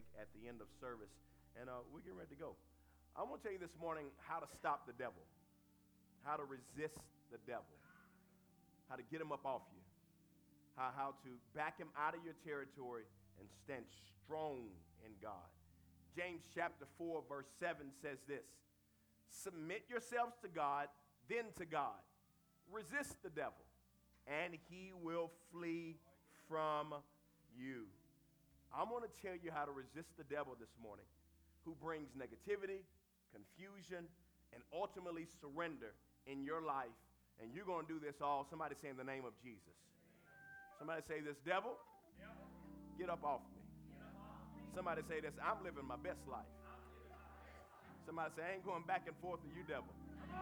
make at the end of service. And we're getting ready to go. I want to tell you this morning how to stop the devil, how to resist the devil, how to get him up off you, how to back him out of your territory and stand strong in God. James chapter 4, verse 7 says this: submit yourselves to God, then to God. Resist the devil, and he will flee from you. I'm going to tell you how to resist the devil this morning, who brings negativity, confusion, and ultimately surrender in your life. And you're going to do this all. Somebody say, in the name of Jesus. Somebody say this: devil, get up off me. Somebody say this: I'm living my best life. Somebody say, I ain't going back and forth with you, devil.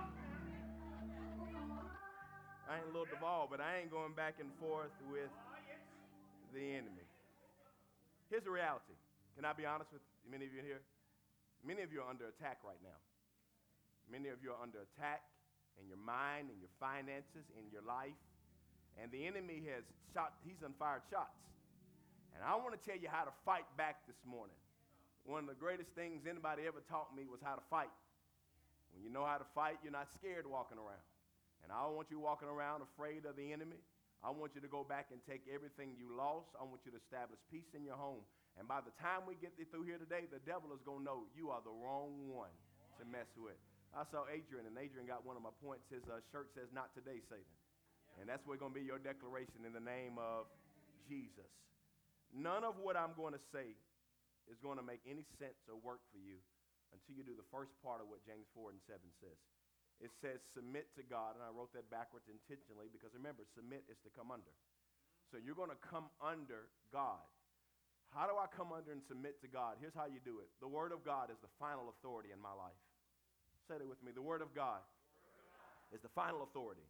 I ain't Lil Duval, but I ain't going back and forth with the enemy. Here's the reality. Can I be honest with many of you in here? Many of you are under attack right now. Many of you are under attack in your mind, in your finances, in your life. And the enemy he's unfired shots. And I want to tell you how to fight back this morning. One of the greatest things anybody ever taught me was how to fight. When you know how to fight, you're not scared walking around. And I don't want you walking around afraid of the enemy. I want you to go back and take everything you lost. I want you to establish peace in your home. And by the time we get through here today, the devil is going to know you are the wrong one to mess with. I saw Adrian, and Adrian got one of my points. His shirt says, not today, Satan. And that's what's going to be your declaration in the name of Jesus. None of what I'm going to say is going to make any sense or work for you until you do the first part of what James 4 and 7 says. It says submit to God, and I wrote that backwards intentionally because remember, submit is to come under. So you're going to come under God. How do I come under and submit to God? Here's how you do it. The Word of God is the final authority in my life. Say that with me. The Word of God is the final authority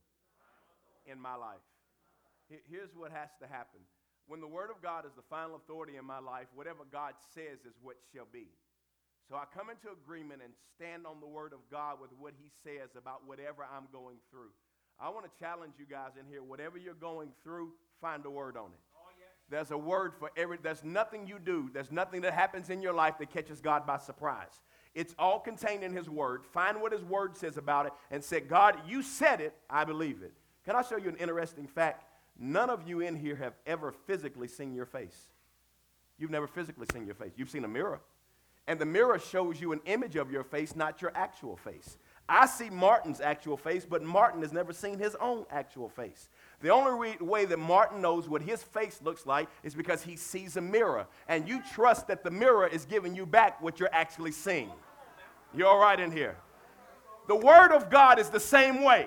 in my life. Here's what has to happen. When the Word of God is the final authority in my life, whatever God says is what shall be. So I come into agreement and stand on the Word of God with what he says about whatever I'm going through. I want to challenge you guys in here. Whatever you're going through, find a word on it. Oh, yes. There's a word for there's nothing you do. There's nothing that happens in your life that catches God by surprise. It's all contained in his word. Find what his word says about it and say, God, you said it. I believe it. Can I show you an interesting fact? None of you in here have ever physically seen your face. You've never physically seen your face. You've seen a mirror. And the mirror shows you an image of your face, not your actual face. I see Martin's actual face, but Martin has never seen his own actual face. The only way that Martin knows what his face looks like is because he sees a mirror. And you trust that the mirror is giving you back what you're actually seeing. You're all right in here. The Word of God is the same way.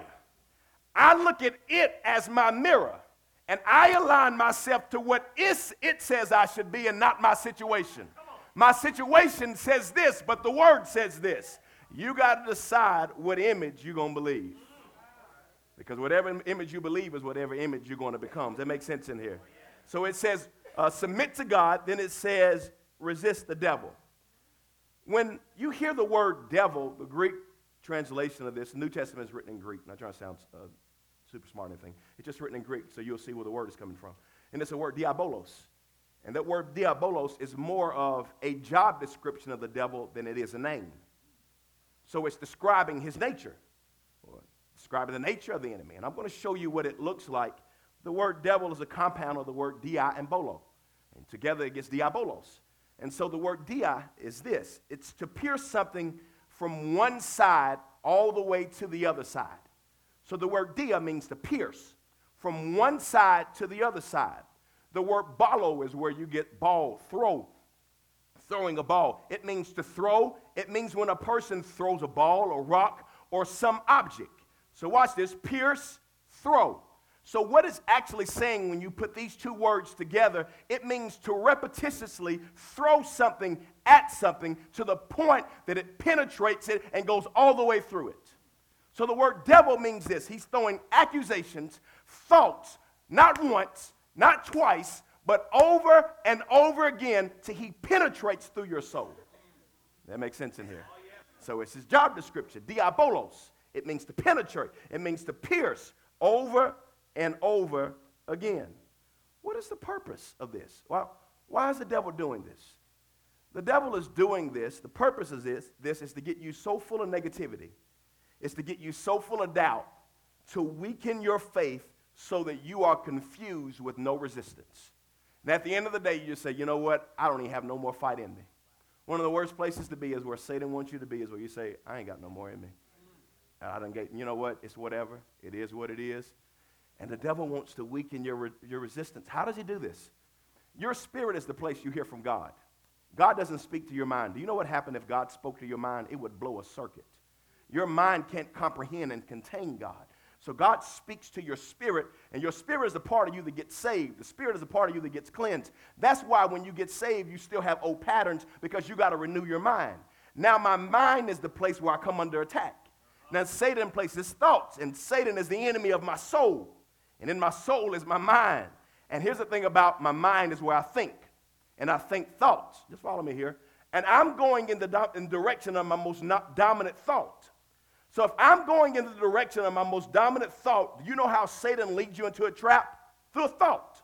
I look at it as my mirror, and I align myself to what it says I should be and not my situation. My situation says this, but the Word says this. You got to decide what image you're going to believe. Because whatever image you believe is whatever image you're going to become. Does that make sense in here? So it says submit to God. Then it says resist the devil. When you hear the word devil, the Greek translation of this, the New Testament is written in Greek. I'm not trying to sound super smart or anything. It's just written in Greek, so you'll see where the word is coming from. And it's the word diabolos. And that word diabolos is more of a job description of the devil than it is a name. So it's describing his nature, or describing the nature of the enemy. And I'm going to show you what it looks like. The word devil is a compound of the word dia and bolo. And together it gets diabolos. And so the word dia is this. It's to pierce something from one side all the way to the other side. So the word dia means to pierce from one side to the other side. The word balo is where you get ball, throwing a ball. It means to throw. It means when a person throws a ball or rock or some object. So watch this, pierce, throw. So what it's actually saying when you put these two words together, it means to repetitiously throw something at something to the point that it penetrates it and goes all the way through it. So the word devil means this. He's throwing accusations, thoughts, not once, not twice, but over and over again till he penetrates through your soul. That makes sense in here. So it's his job description, diabolos. It means to penetrate. It means to pierce over and over again. What is the purpose of this? Well, why is the devil doing this? The devil is doing this. The purpose of this is to get you so full of negativity. It's to get you so full of doubt to weaken your faith so that you are confused with no resistance. And at the end of the day, you just say, you know what? I don't even have no more fight in me. One of the worst places to be is where Satan wants you to be, is where you say, I ain't got no more in me. I done get, you know what? It's whatever. It is what it is. And the devil wants to weaken your resistance. How does he do this? Your spirit is the place you hear from God. God doesn't speak to your mind. Do you know what happened if God spoke to your mind? It would blow a circuit. Your mind can't comprehend and contain God. So God speaks to your spirit, and your spirit is a part of you that gets saved. The spirit is a part of you that gets cleansed. That's why when you get saved, you still have old patterns, because you got to renew your mind. Now my mind is the place where I come under attack. Now Satan places thoughts, and Satan is the enemy of my soul. And in my soul is my mind. And here's the thing about my mind, is where I think. And I think thoughts. Just follow me here. And I'm going in the direction of my most dominant thought. So if I'm going in the direction of my most dominant thought, do you know how Satan leads you into a trap? Through a thought.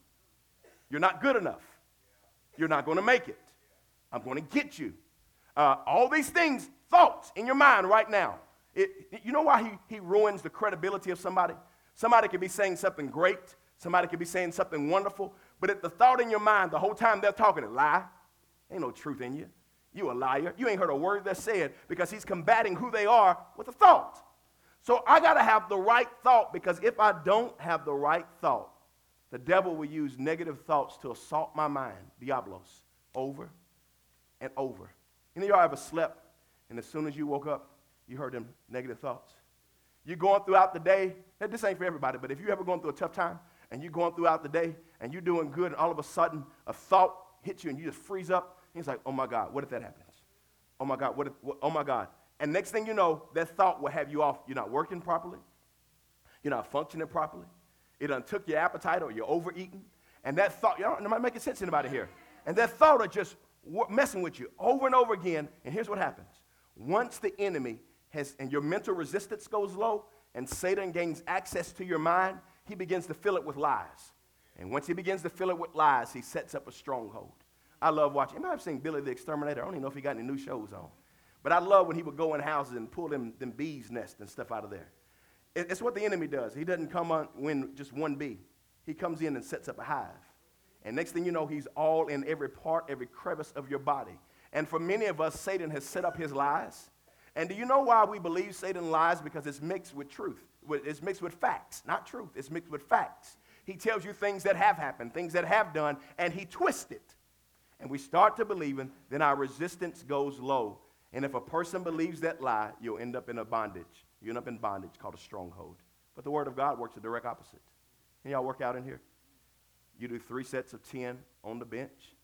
You're not good enough. You're not going to make it. I'm going to get you. All these things, thoughts in your mind right now. You know why he ruins the credibility of somebody? Somebody could be saying something great. Somebody could be saying something wonderful. But if the thought in your mind, the whole time they're talking, a lie, ain't no truth in you. You a liar. You ain't heard a word that's said, because he's combating who they are with a thought. So I got to have the right thought, because if I don't have the right thought, the devil will use negative thoughts to assault my mind, diablos, over and over. You know, y'all ever slept, and as soon as you woke up, you heard them negative thoughts? You're going throughout the day. This ain't for everybody, but if you're ever going through a tough time, and you're going throughout the day, and you're doing good, and all of a sudden a thought hits you, and you just freeze up, and it's like, oh my God, what if that happens? Oh my God, oh my God. And next thing you know, that thought will have you off. You're not working properly. You're not functioning properly. It done took your appetite, or you're overeating. And that thought, it might make sense to anybody here. And that thought are just messing with you over and over again. And here's what happens. Once the enemy and your mental resistance goes low, and Satan gains access to your mind, he begins to fill it with lies. And once he begins to fill it with lies, he sets up a stronghold. I love watching. You might have seen Billy the Exterminator. I don't even know if he got any new shows on. But I love when he would go in houses and pull them bees' nests and stuff out of there. It's what the enemy does. He doesn't come on when just one bee. He comes in and sets up a hive. And next thing you know, he's all in every part, every crevice of your body. And for many of us, Satan has set up his lies. And do you know why we believe Satan lies? Because it's mixed with truth. It's mixed with facts, not truth. It's mixed with facts. He tells you things that have happened, things that have done, and he twists it. And we start to believe it, then our resistance goes low. And if a person believes that lie, you'll end up in a bondage. You end up in bondage called a stronghold. But the word of God works the direct opposite. Can y'all work out in here? You do 3 sets of 10 on the bench.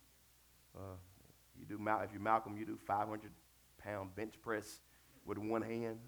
If you're Malcolm, you do 500-pound bench press with one hand.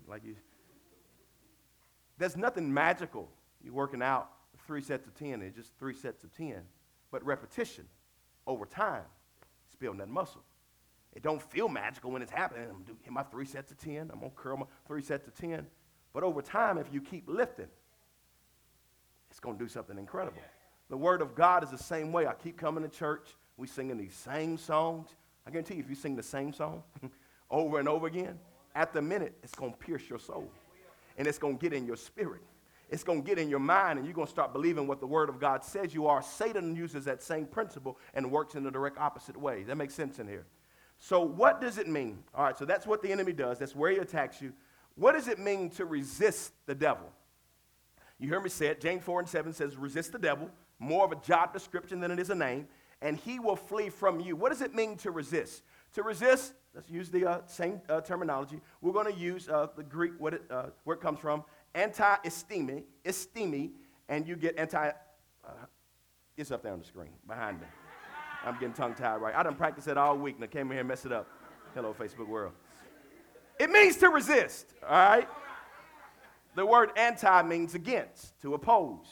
There's nothing magical. You're working out 3 sets of 10. It's just 3 sets of 10. But repetition over time is building that muscle. It don't feel magical when it's happening. I'm going to hit my 3 sets of 10. I'm going to curl my 3 sets of 10. But over time, if you keep lifting, it's going to do something incredible. The word of God is the same way. I keep coming to church. We singing these same songs. I guarantee you, if you sing the same song over and over again, at the minute, it's going to pierce your soul. And it's going to get in your spirit. It's going to get in your mind, and you're going to start believing what the word of God says you are. Satan uses that same principle and works in the direct opposite way. That makes sense in here. So what does it mean? All right, so that's what the enemy does. That's where he attacks you. What does it mean to resist the devil? You hear me say it. James 4:7 says, resist the devil, more of a job description than it is a name, and he will flee from you. What does it mean to resist? To resist, let's use the same terminology. We're going to use the Greek, where it comes from, anti-esteemi, and you get it's up there on the screen behind me. I'm getting tongue-tied right. I done practiced it all week, and I came in here and messed it up. Hello, Facebook world. It means to resist, all right? The word anti means against, to oppose.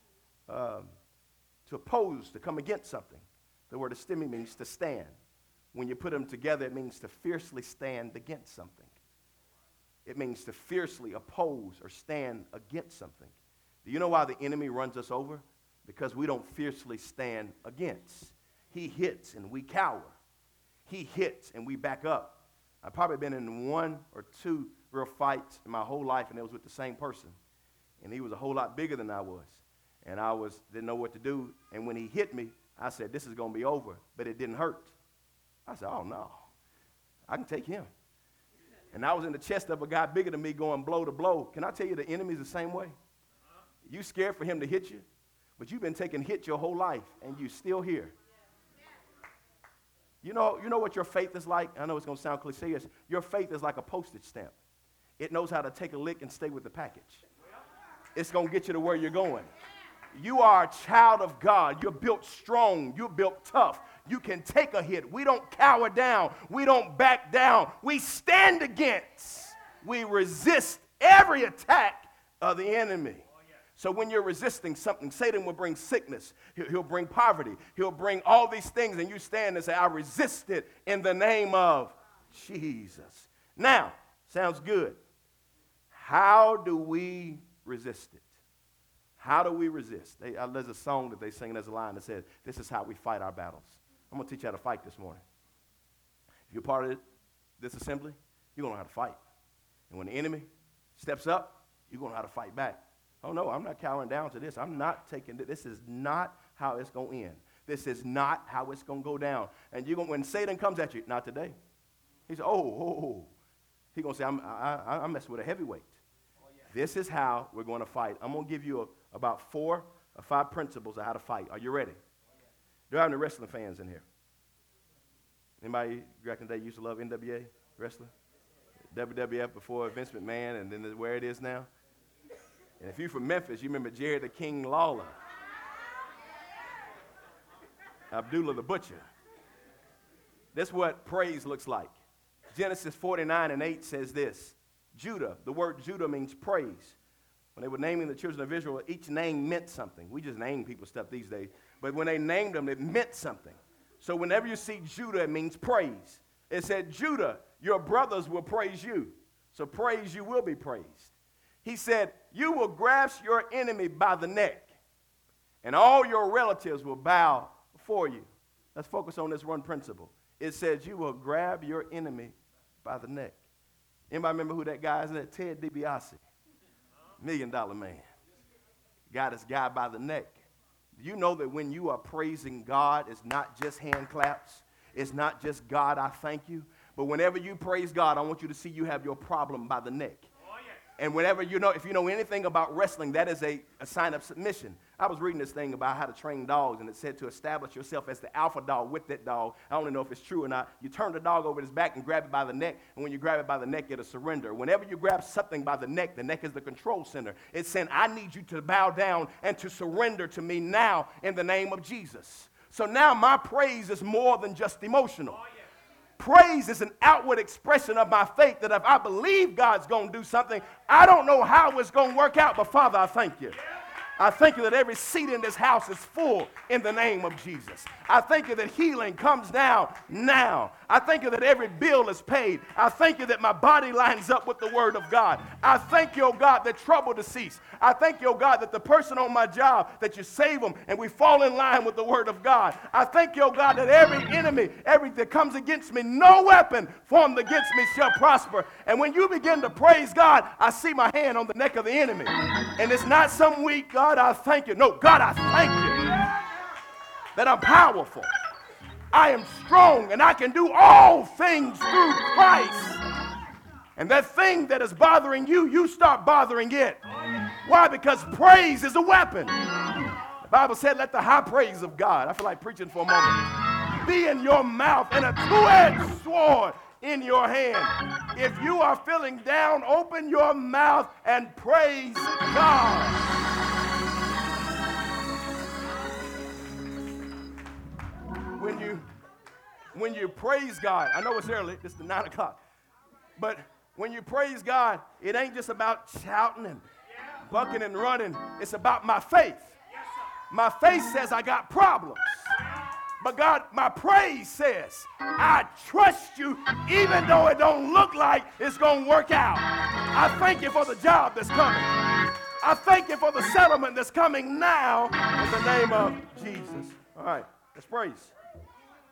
To come against something. The word estimi means to stand. When you put them together, it means to fiercely stand against something. It means to fiercely oppose or stand against something. Do you know why the enemy runs us over? Because we don't fiercely stand against. He hits and we cower. he hits and we back up. I've probably been in 1 or 2 real fights in my whole life, and it was with the same person. And he was a whole lot bigger than I was. And I didn't know what to do. And when he hit me, I said, this is going to be over. But it didn't hurt. I said, oh, no. I can take him. And I was in the chest of a guy bigger than me going blow to blow. Can I tell you the enemy's the same way? You scared for him to hit you, but you've been taking hits your whole life, and you're still here. You know what your faith is like? I know it's going to sound cliche. Your faith is like a postage stamp. It knows how to take a lick and stay with the package. It's going to get you to where you're going. You are a child of God. You're built strong. You're built tough. You can take a hit. We don't cower down. We don't back down. We stand against. We resist every attack of the enemy. So when you're resisting something, Satan will bring sickness. He'll bring poverty. He'll bring all these things, and you stand and say, I resist it in the name of Jesus. Now, sounds good. How do we resist it? How do we resist? There's a song that they sing, there's a line that says, this is how we fight our battles. I'm going to teach you how to fight this morning. If you're part of this assembly, you're going to know how to fight. And when the enemy steps up, you're going to know how to fight back. Oh, no, I'm not cowering down to this. I'm not taking this. This is not how it's going to end. This is not how it's going to go down. And when Satan comes at you, not today. He says, He's going to say, I'm messing with a heavyweight. This is how we're going to fight. I'm going to give you about 4 or 5 principles of how to fight. Are you ready? Do I have any wrestling fans in here? Anybody back in the day used to love NWA wrestling? WWF before Vince McMahon and then where it is now? And if you're from Memphis, you remember Jerry the King Lawler. Abdullah the Butcher. That's what praise looks like. Genesis 49:8 says this. Judah, the word Judah means praise. When they were naming the children of Israel, each name meant something. We just name people stuff these days. But when they named them, it meant something. So whenever you see Judah, it means praise. It said, Judah, your brothers will praise you. So praise you will be praised. He said, you will grasp your enemy by the neck, and all your relatives will bow before you. Let's focus on this one principle. It says you will grab your enemy by the neck. Anybody remember who that guy is? That Ted DiBiase, $1 million man. Got his guy by the neck. Do you know that when you are praising God, it's not just hand claps? It's not just God, I thank you. But whenever you praise God, I want you to see you have your problem by the neck. And whenever if you know anything about wrestling, that is a sign of submission. I was reading this thing about how to train dogs, and it said to establish yourself as the alpha dog with that dog. I don't know if it's true or not. You turn the dog over his back and grab it by the neck, and when you grab it by the neck, it'll surrender. Whenever you grab something by the neck is the control center. It's saying, I need you to bow down and to surrender to me now in the name of Jesus. So now my praise is more than just emotional. Praise is an outward expression of my faith that if I believe God's going to do something, I don't know how it's going to work out, but Father, I thank you. I thank you that every seat in this house is full in the name of Jesus. I thank you that healing comes down now. I thank you that every bill is paid. I thank you that my body lines up with the word of God. I thank you, oh God, that trouble to cease. I thank you, oh God, that the person on my job, that you save them and we fall in line with the word of God. I thank you, oh God, that every enemy, that comes against me, no weapon formed against me shall prosper. And when you begin to praise God, I see my hand on the neck of the enemy. And it's not some weak, God, I thank you. No, God, I thank you that I'm powerful. I am strong, and I can do all things through Christ. And that thing that is bothering you, you start bothering it. Why? Because praise is a weapon. The Bible said, let the high praise of God, I feel like preaching for a moment, be in your mouth and a two-edged sword in your hand. If you are feeling down, open your mouth and praise God. When you praise God, I know it's early, it's the 9 o'clock, but when you praise God, it ain't just about shouting and bucking and running. It's about my faith. My faith says I got problems. But God, my praise says, I trust you even though it don't look like it's going to work out. I thank you for the job that's coming. I thank you for the settlement that's coming now in the name of Jesus. All right, let's praise.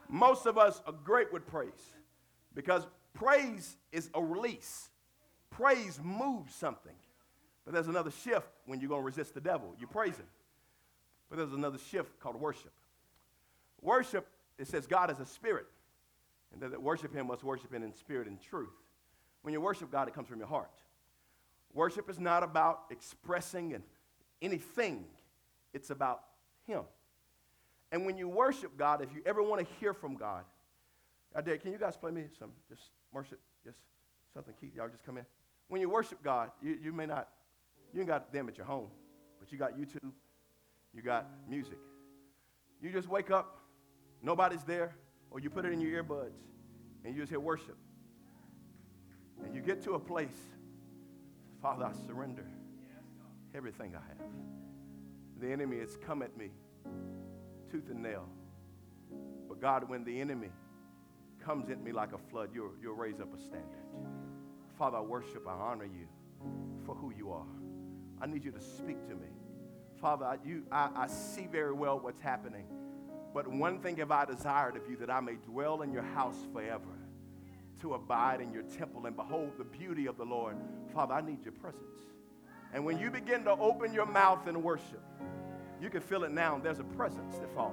Most of us are great with praise because praise is a release. Praise moves something. But there's another shift when you're going to resist the devil. You praise him. But there's another shift called worship. Worship, it says God is a spirit. And that worship him must worship him in spirit and truth. When you worship God, it comes from your heart. Worship is not about expressing anything. It's about him. And when you worship God, if you ever want to hear from God, I dare, can you guys play me some, just worship, just something, Keith, y'all just come in. When you worship God, you may not, you ain't got them at your home, but you got YouTube, you got music. You just wake up, nobody's there, or you put it in your earbuds, and you just hear worship. And you get to a place, Father, I surrender everything I have. The enemy has come at me, tooth and nail. But God, when the enemy comes at me like a flood, you'll raise up a standard. Father, I worship, I honor you for who you are. I need you to speak to me. Father, I see very well what's happening. But one thing have I desired of you, that I may dwell in your house forever, to abide in your temple and behold the beauty of the Lord. Father, I need your presence. And when you begin to open your mouth in worship, you can feel it now. There's a presence that falls.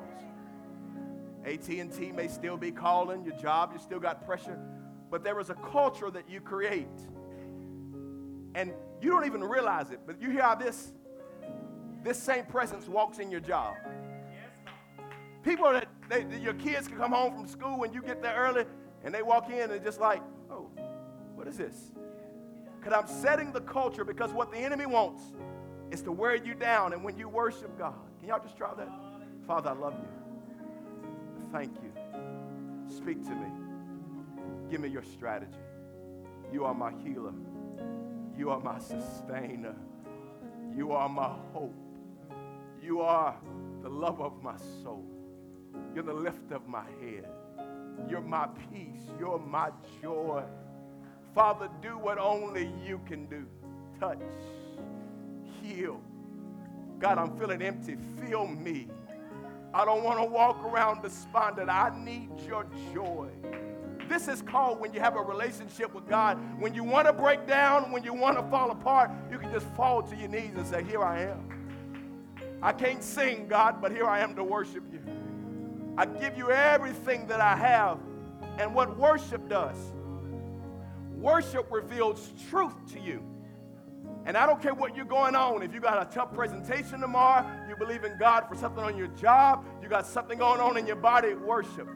AT&T may still be calling, your job, you still got pressure, but there is a culture that you create. And you don't even realize it, but you hear how this same presence walks in your job. People your kids can come home from school when you get there early, and they walk in and just like, oh, what is this? Because I'm setting the culture, because what the enemy wants is to wear you down. And when you worship God, can y'all just try that? Father, I love you. Thank you. Speak to me. Give me your strategy. You are my healer. You are my sustainer. You are my hope. You are the love of my soul. You're the lift of my head. You're my peace. You're my joy. Father, do what only you can do. Touch. Heal. God, I'm feeling empty. Fill me. I don't want to walk around despondent. I need your joy. This is called, when you have a relationship with God, when you want to break down, when you want to fall apart, you can just fall to your knees and say, here I am. I can't sing, God, but here I am to worship you. I give you everything that I have. And what worship does, worship reveals truth to you. And I don't care what you're going on. If you got a tough presentation tomorrow, you believe in God for something on your job, you got something going on in your body, worship.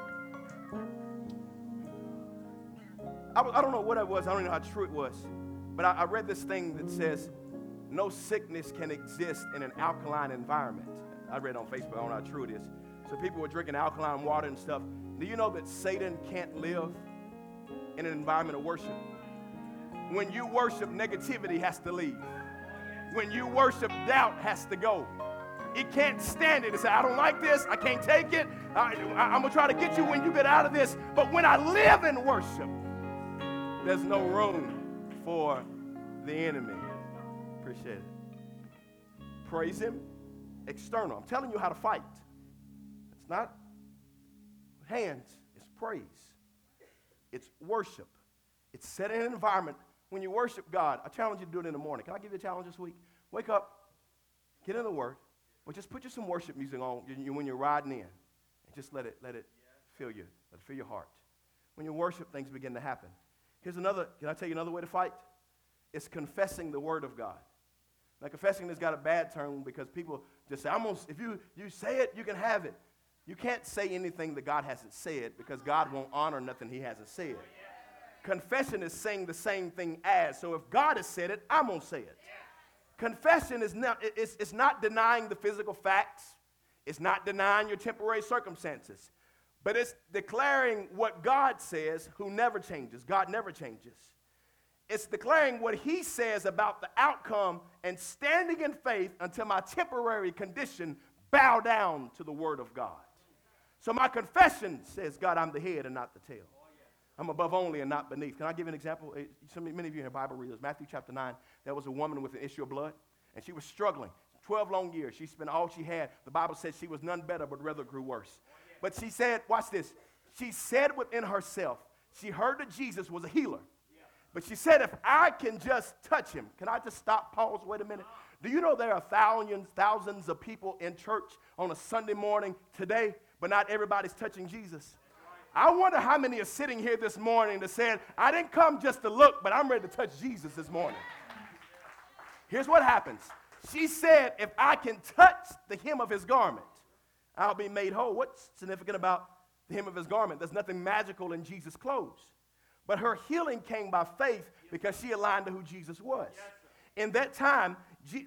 I don't know what it was. I don't know how true it was. But I read this thing that says, no sickness can exist in an alkaline environment. I read it on Facebook. I don't know how true it is. So people were drinking alkaline water and stuff. Do you know that Satan can't live in an environment of worship? When you worship, negativity has to leave. When you worship, doubt has to go. It can't stand it. It says, I don't like this. I can't take it. I'm going to try to get you when you get out of this. But when I live in worship, there's no room for the enemy. Appreciate it. Praise him. External. I'm telling you how to fight. It's not hands. It's praise. It's worship. It's setting an environment. When you worship God, I challenge you to do it in the morning. Can I give you a challenge this week? Wake up, get in the Word, but just put you some worship music on when you're riding in, and just let it fill you, let it fill your heart. When you worship, things begin to happen. Here's another. Can I tell you another way to fight? It's confessing the Word of God. Now, confessing has got a bad term because people just say, if you say it, you can have it. You can't say anything that God hasn't said, because God won't honor nothing he hasn't said. Confession is saying the same thing as. So if God has said it, I'm going to say it. Confession is not, it's not denying the physical facts. It's not denying your temporary circumstances. But it's declaring what God says, who never changes. God never changes. It's declaring what he says about the outcome and standing in faith until my temporary condition bow down to the word of God. So my confession says, God, I'm the head and not the tail. I'm above only and not beneath. Can I give you an example? Many of you in Bible readers, Matthew chapter 9, there was a woman with an issue of blood, and she was struggling. 12 long years. She spent all she had. The Bible says she was none better, but rather grew worse. But she said, watch this. She said within herself, she heard that Jesus was a healer. But she said, if I can just touch him, can I just stop, pause, wait a minute? Do you know there are thousands of people in church on a Sunday morning today, but not everybody's touching Jesus? I wonder how many are sitting here this morning that said, I didn't come just to look, but I'm ready to touch Jesus this morning. Here's what happens. She said, if I can touch the hem of his garment, I'll be made whole. What's significant about the hem of his garment? There's nothing magical in Jesus' clothes. But her healing came by faith because she aligned to who Jesus was. In that time,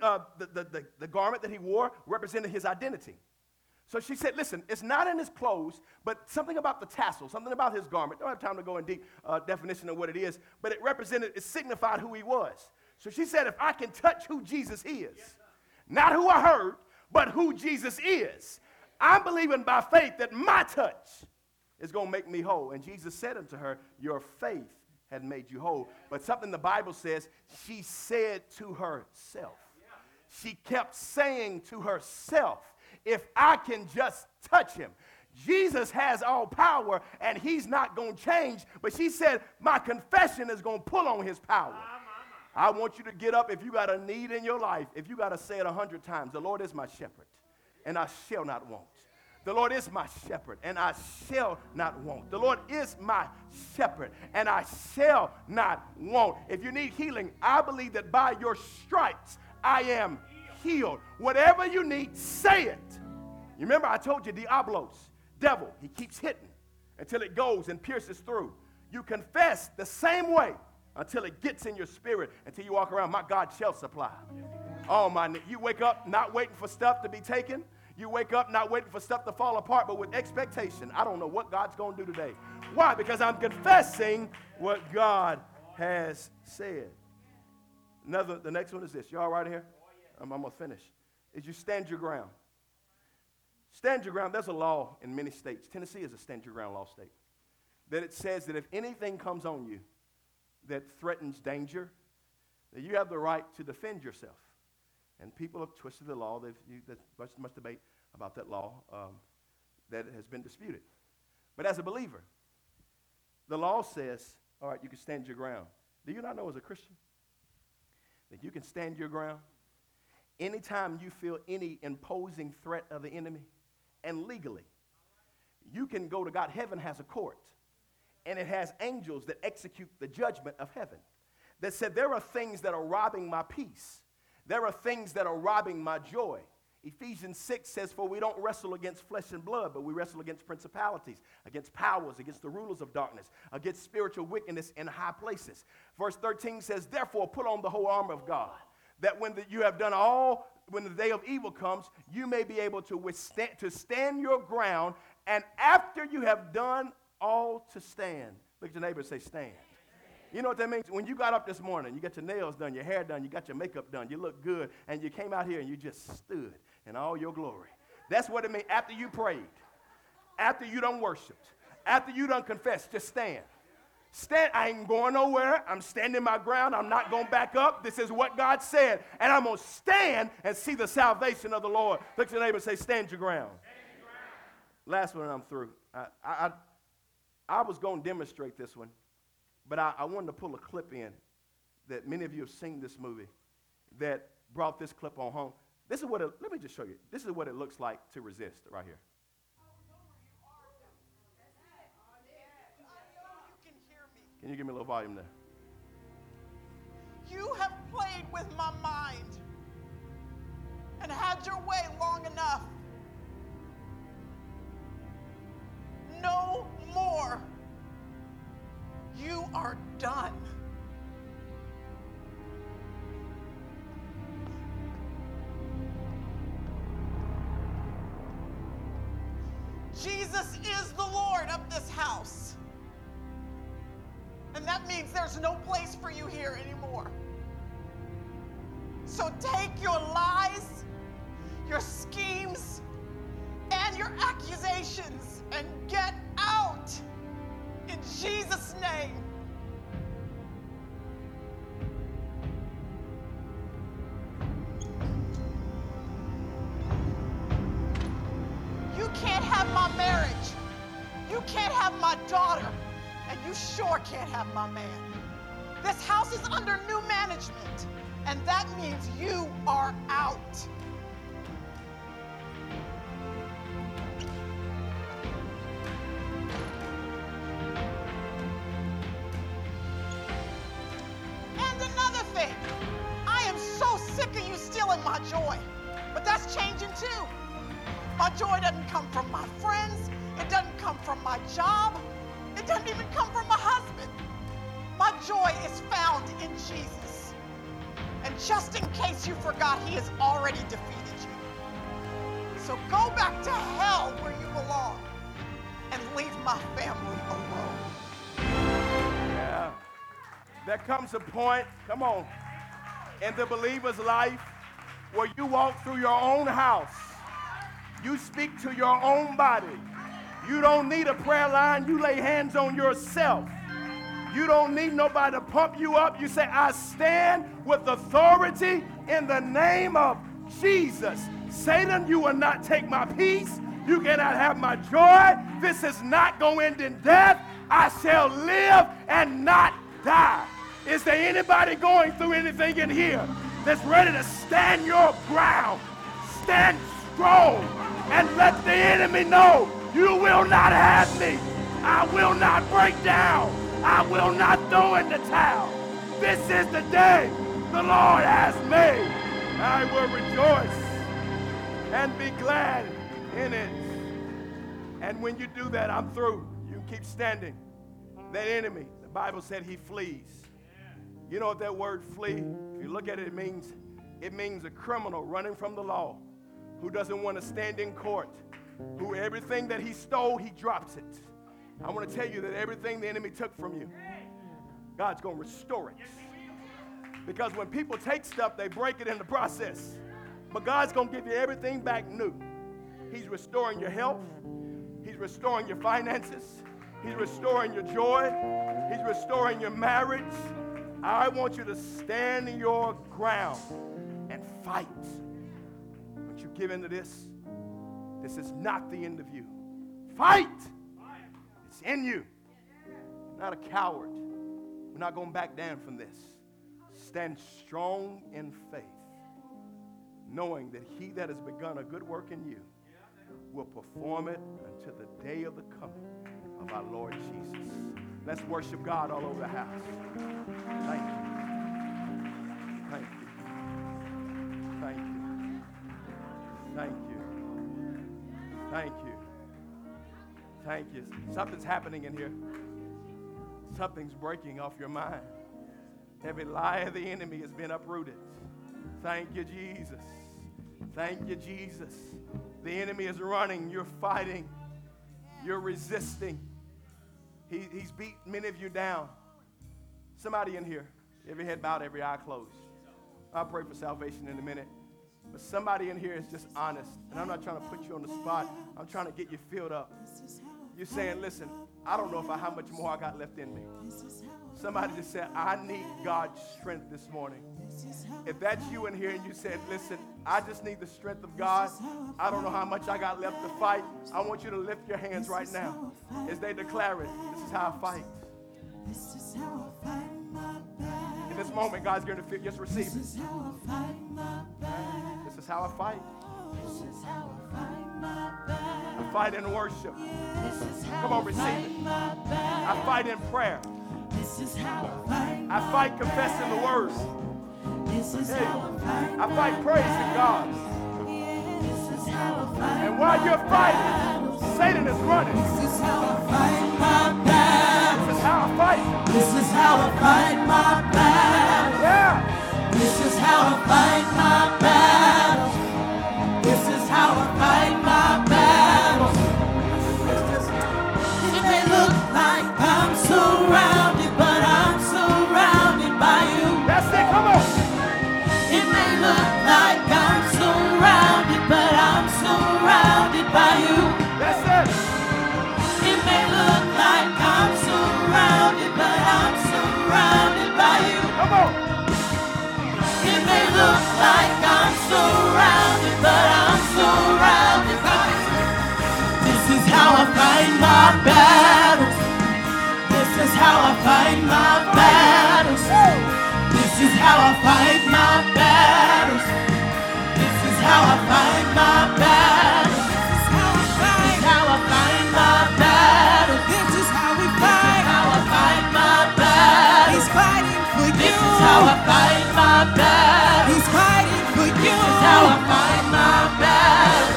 the garment that he wore represented his identity. So she said, listen, it's not in his clothes, but something about the tassel, something about his garment. Don't have time to go in deep definition of what it is, but it signified who he was. So she said, if I can touch who Jesus is, not who I heard, but who Jesus is, I'm believing by faith that my touch is going to make me whole. And Jesus said unto her, your faith had made you whole. But something the Bible says, she said to herself. She kept saying to herself, if I can just touch him. Jesus has all power, and he's not going to change. But she said, my confession is going to pull on his power. I want you to get up. If you got a need in your life, if you got to say it 100 times, the Lord is my shepherd, and I shall not want. The Lord is my shepherd, and I shall not want. The Lord is my shepherd, and I shall not want. If you need healing, I believe that by your stripes I am healed. Whatever you need, say it. You remember I told you, Diablos, devil, he keeps hitting until it goes and pierces through. You confess the same way until it gets in your spirit, until you walk around, my God shall supply. Oh, my, you wake up not waiting for stuff to be taken. You wake up not waiting for stuff to fall apart, but with expectation. I don't know what God's going to do today. Why? Because I'm confessing what God has said. The next one is this. You all right here? I'm almost finished. Is you stand your ground. Stand your ground. There's a law in many states. Tennessee is a stand your ground law state. That it says that if anything comes on you that threatens danger, that you have the right to defend yourself. And people have twisted the law. There's much debate about that law that has been disputed. But as a believer, the law says, all right, you can stand your ground. Do you not know as a Christian that you can stand your ground anytime you feel any imposing threat of the enemy? And legally, you can go to God. Heaven has a court, and it has angels that execute the judgment of heaven that said there are things that are robbing my peace. There are things that are robbing my joy. Ephesians 6 says, for we don't wrestle against flesh and blood, but we wrestle against principalities, against powers, against the rulers of darkness, against spiritual wickedness in high places. Verse 13 says, therefore put on the whole armor of God, that when you have done all, when the day of evil comes, you may be able to withstand, to stand your ground, and after you have done all to stand. Look at your neighbor and say, stand. You know what that means? When you got up this morning, you got your nails done, your hair done, you got your makeup done, you look good, and you came out here and you just stood in all your glory. That's what it means. After you prayed, after you done worshiped, after you done confessed, just stand. Stand. I ain't going nowhere. I'm standing my ground. I'm not going back up. This is what God said. And I'm going to stand and see the salvation of the Lord. Look at your neighbor and say, stand your ground. Stand your ground. Last one and I'm through. I was going to demonstrate this one. But I wanted to pull a clip in that many of you have seen this movie that brought this clip on home. This is what let me just show you. This is what it looks like to resist right here. You can hear me. Can you give me a little volume there? You have played with my mind and had your way long enough. No more. You are done. Jesus is the Lord of this house. And that means there's no place for you here anymore. So take your lies, your schemes, and your accusations and get out. In Jesus' name. You can't have my marriage. can't have my daughter, and you sure can't have my man. This house is under new management, and that means you are out. And another thing, I am so sick of you stealing my joy, but that's changing too. My joy doesn't come from my friends. It doesn't come from my job. It doesn't even come from my husband. My joy is found in Jesus. And just in case you forgot, he has already defeated you. So go back to hell where you belong and leave my family alone. Yeah. There comes a point, come on, in the believer's life where you walk through your own house. You speak to your own body. You don't need a prayer line. You lay hands on yourself. You don't need nobody to pump you up. You say, I stand with authority in the name of Jesus. Satan, you will not take my peace. You cannot have my joy. This is not going to end in death. I shall live and not die. Is there anybody going through anything in here that's ready to stand your ground? Stand strong and let the enemy know you will not have me. I will not break down. I will not throw in the towel. This is the day the Lord has made. I will rejoice and be glad in it. And when you do that, I'm through. You keep standing. That enemy, the Bible said he flees. You know what that word flee? If you look at it, it means a criminal running from the law who doesn't want to stand in court, who everything that he stole, he drops it. I want to tell you that everything the enemy took from you, God's going to restore it. Because when people take stuff, they break it in the process. But God's going to give you everything back new. He's restoring your health. He's restoring your finances. He's restoring your joy. He's restoring your marriage. I want you to stand your ground and fight. Don't you give in to this. This is not the end of you. Fight. It's in you. You're not a coward. We're not going back down from this. Stand strong in faith, knowing that he that has begun a good work in you will perform it until the day of the coming of our Lord Jesus. Let's worship God all over the house. Thank you. Thank you. Thank you. Thank you. Thank you. Thank you. Something's happening in here. Something's breaking off your mind. Every lie of the enemy has been uprooted. Thank you, Jesus. Thank you, Jesus. The enemy is running. You're fighting. You're resisting. He's beat many of you down. Somebody in here, every head bowed, every eye closed. I'll pray for salvation in a minute. But somebody in here is just honest. And I'm not trying to put you on the spot. I'm trying to get you filled up. You're saying, listen, I don't know how much more I got left in me. Somebody just said, I need God's strength this morning. If that's you in here and you said, listen, I just need the strength of God. I don't know how much I got left to fight. I want you to lift your hands right now as they declare it. This is how I fight. In this moment, God's going to just receive it. This is how I fight. I fight in worship. Come on, receive it. I fight in prayer. I fight confessing the words. Hey, I fight praising God. And while you're fighting, Satan is running. This is how I fight my battle. This is how I fight. This is how I fight my battle. Yeah. This is how I fight my battle. This is how I fight my battle. It may look like I'm surrounded, but I'm surrounded by you. That's it, come on. It may look like I'm surrounded, but I'm surrounded by you. That's it. It may look fight my battles. This is how I fight my battles. This is how I fight my battles. This is how I fight my battles. This is how we fight. How I fight my battles. He's fighting for you. This is how I fight my battles. He's fighting for you. This is how I fight my battles.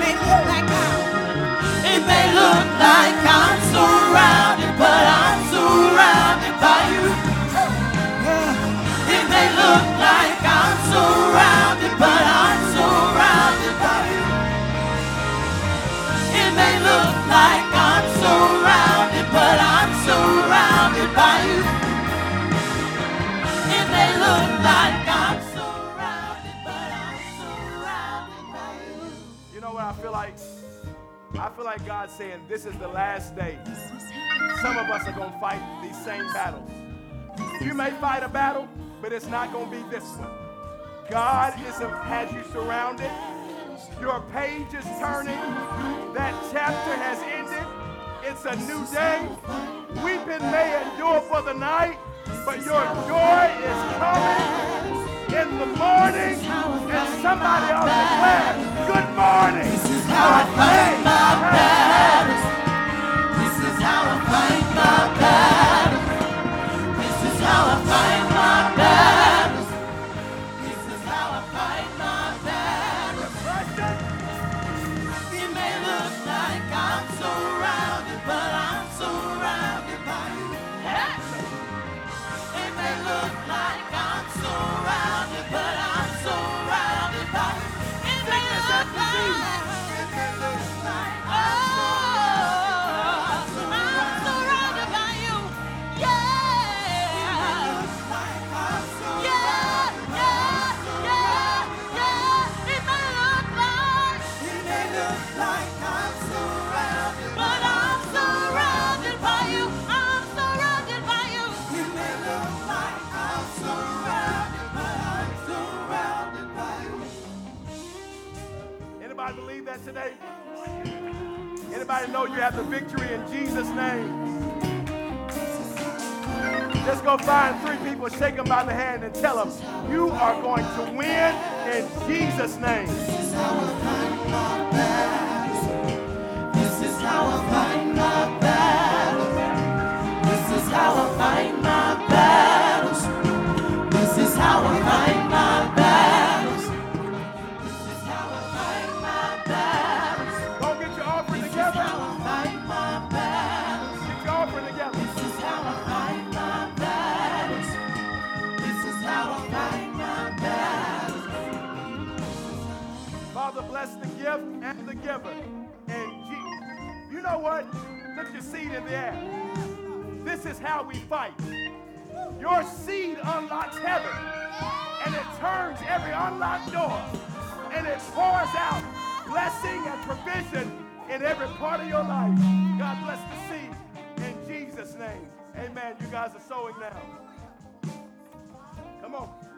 It may look like I'm surrounded, but I'm surrounded by you. It may look like I'm surrounded, but I'm surrounded by you. It may look like I'm surrounded, but I'm surrounded by you. It may look like I'm surrounded, but I'm surrounded by you. You know what I feel like? I feel like God's saying this is the last day. Some of us are going to fight these same battles. You may fight a battle, but it's not going to be this one. God has you surrounded. Your page is turning. That chapter has ended. It's a new day. Weeping may endure for the night, but your joy is coming in the morning. And somebody ought to declare, good morning. This is how I fight my battles. This is how I fight my battles. This is how I fight my battles. This is how I fight my battles. It may look like I'm surrounded, but I'm surrounded by you. It may look like I'm surrounded, but I'm surrounded by you. It may look like believe that today? Anybody know you have the victory in Jesus' name? Just go find 3 people, shake them by the hand and tell them, you are going to win in Jesus' name. This is how I fight my battles. This is how I fight my battles. This is how I fight my battles. This is how I fight my battles. This is how I fight my battles. Go get your offering This together. is how I fight my battles. Get your offering together. This is how I fight my battles. This is how I fight my battles. Father, bless the gift and the giver. And you know what? Lift your seed in the air. This is how we fight. Your seed unlocks heaven, and it turns every unlocked door, and it pours out blessing and provision in every part of your life. God bless the seed in Jesus' name. Amen. You guys are sowing now. Come on.